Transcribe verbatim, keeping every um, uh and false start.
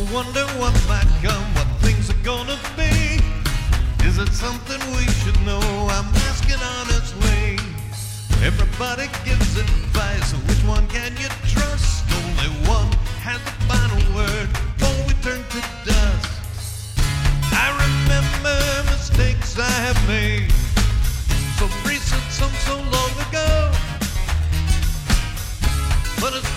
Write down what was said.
wonder what might come, what things are gonna be. Is it something we should know? I'm asking honestly. Everybody gives advice, which one can you trust? Only one has the final word before we turn to dust. I remember mistakes I have made, some recent, some so long ago. But it's